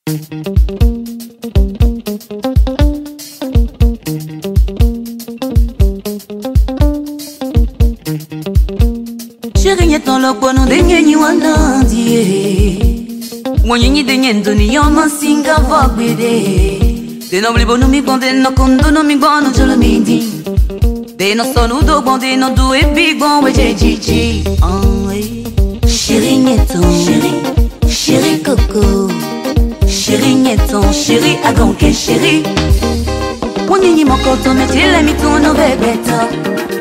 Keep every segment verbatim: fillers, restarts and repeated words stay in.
Chérie, ton loco no denye ni wanandie. Mwenye denye ndoni yoma singa vabede. De no blibo no mi bonde no kondo no mi bono jolo midi. De no sonu do bonde no do e big bon we jiji. Oh chérie nieton, chérie, chérie coco. Chérie nieton, chérie agonke chérie. Mwenye ni mokoto metile mi tono bebeta.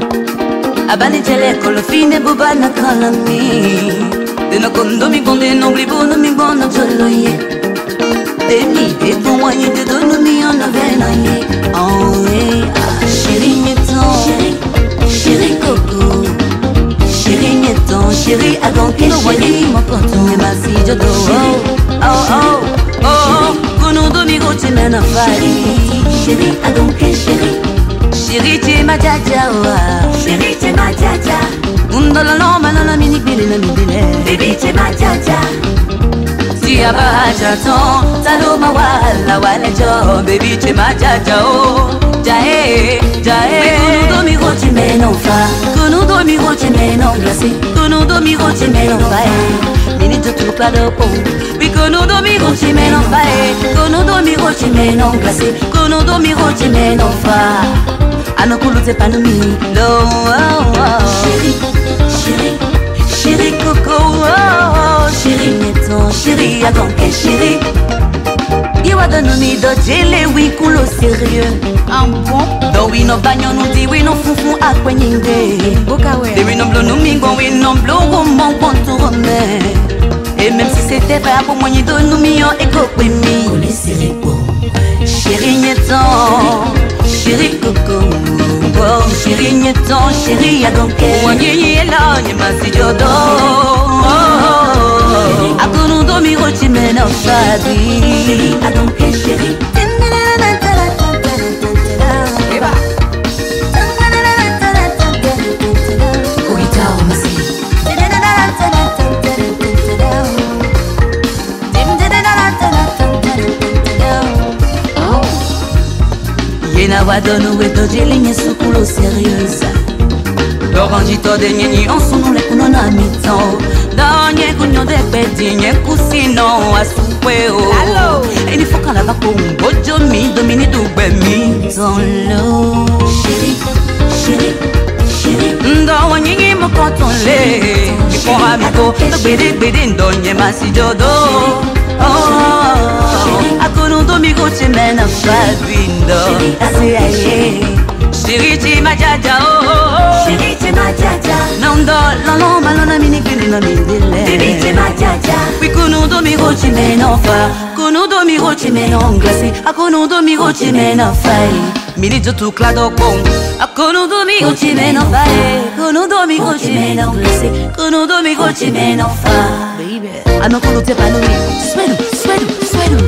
Abani tele con lo fine bubana kalami. De no kondo mi bonde no blibo no mi bono jolo ye. De mi de bon wanye de do no mi on avena ye. Oh yeah, chérie nieton, chérie, chérie coco. Chérie nieton, chérie agonke chérie. Mon canton me masi jodo. Oh oh oh oh, kono do mi go chimena fari. Chérie agonke chérie. Chérie tu ma jaja wa. Chérie tu ma jaja. Undolo no malona mini bili na mibile. Baby tu ma jaja. Si abaja ton taloma wala wala jo. Baby tu ma jaja oh. Jae jae. Kono do mi go chimena fa. Kono do mi go chimena glacé. Kono do mi go chimena fa. Mini to tout la do pom. Oui kono do mi go chimena fa. Kono do mi go chimena glacé. Kono do mi go chimena fa. Anokulu te panomi lo oh, oh. Chérie, chérie, chérie coco oh, oh. Chérie nieton, chérie agonke chérie. Iwa donomi do jele wi kulo sérieux. Un bon do we no banyo no di we no fufu akwenyinde. Bokawe de we no blo no mingo we no blo go mon contourne. Et même si c'était vrai pour moi ni do no mio e ko pe mi. Kole seri bon. Chérie nieton, chérie coco, oh, chérie nieton, chérie agonke. Wanyenye ela nye masi jodo. Akono do mi go chimena fadi. Chérie agonke chérie. Na wadono we do jelinye sukulo sérieuse. Doranji to de nyeni en son le kuno na mitan. Danye kunyo de pedi nye kusino asukwe o. Hello. Eni foka la bako bojo mi domini dugbe mi. Dans l'eau. Chérie, chérie, chérie. Ndo wanyingi mo koton le. Ipo amigo, do bede bede ndonye masi jodo. Oh, akono do mi go chimena fabindo. Chérie tu ma jaja oh. Chérie tu ma jaja. Nondo lolo malona mini kini na mindile. Baby tu ma jaja. Oui kono do mi go chimena fa. Kono do mi go chimena glacé. Akono do mi go chimena fai. Mini jo tu clado con. Akono do mi go chimena fai. Kono do mi go chimena glacé. Kono do mi go chimena fa. Baby anokulu te panomi. Swedu swedu swedu.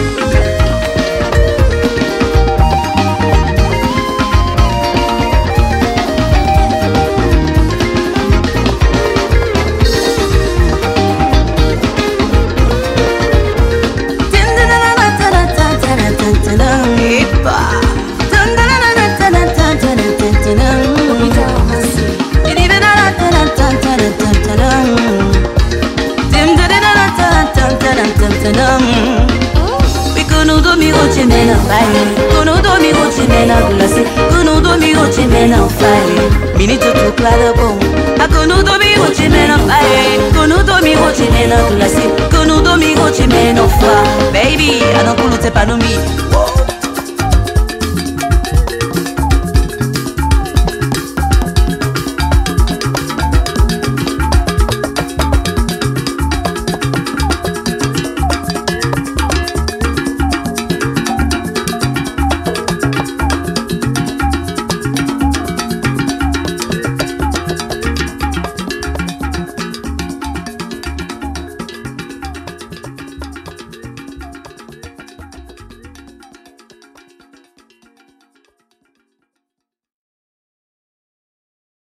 Kono do mi go chimena fire. Kono do mi go chimena glacé. Kono do mi go chimena fire. Mini to to claro bon. Kono do mi go chimena fire. Kono do mi go chimena glacé. Kono do mi go chimena fire. Baby, I don't pull te panomi.